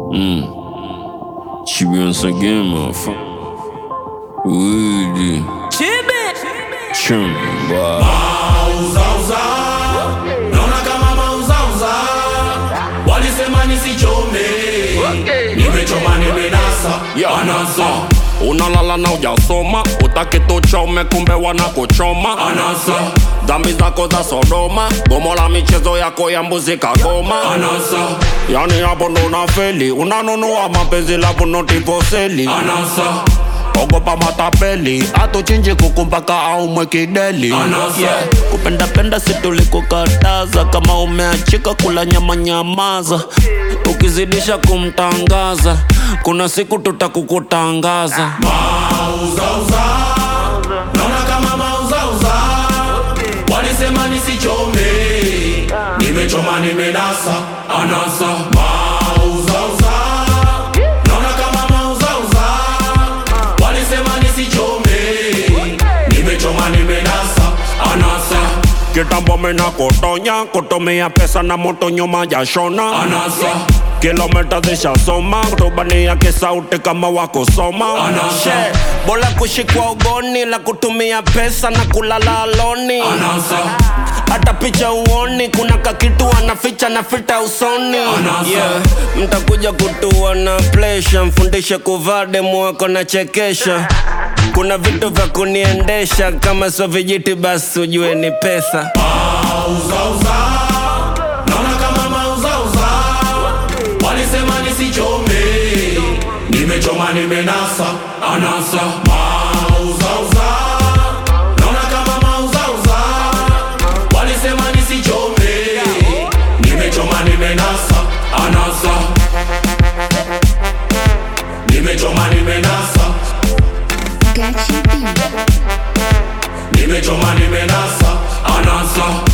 Chibi once again, motherfucker. Woody. Chumba. Mauzauza, naona kama mauzauza. Walisema nisichome, nimechoma nimenasa, anasa. Unalala na ujasoma, utaki tuchome kumbe wanakuchoma Anasa, dhambi zako za Sodoma, gomo la michezo yako ya mbuzi kagoma anasa, yani hapo ndo unafeli, unanunua mapenzi labu notiposeli anasa, ogopa matapeli, atuchinji kuku mpaka au mwekideli anasa. kupenda penda situlikukataza, kama umeachika kula nyama nyamaza, ukizidisha kumtangaza kuna siku tutakukutangaza. Mauzauza, naona kama mauzauza. Walisema nisichome, nimechoma nimenasa, anasa. Mauzauza, naona kama mauzauza. Walisema nisichome, nimechoma nimenasa, anasa, Kitambo mena kutonya, kutumia pesa na moto nyuma ya shona anasa, kilomita zishasoma, kutubania kisauti kama wakusoma Anasa. Bola kushikwa ugoni, la kutumia pesa na kulala aloni anasa, hata picha uoni, kuna kakitu anaficha na filter usoni Anasa. Mtakuja kutua na plesha, mfundishe kuvaa demu wako na chekesha. Kuna vitu vya kuniendesha, kama sio vijiti basi ujue ni pesa. Mauzauza, naona kama mauzauza. Walisema nisichome, nimechoma nimenasa, anasa. Mauzauza, naona kama mauzauza. Walisema nisichome, nimechoma nimenasa, anasa, nimechoma nimenasa, Gachi B. nimechoma nimenasa, anasa.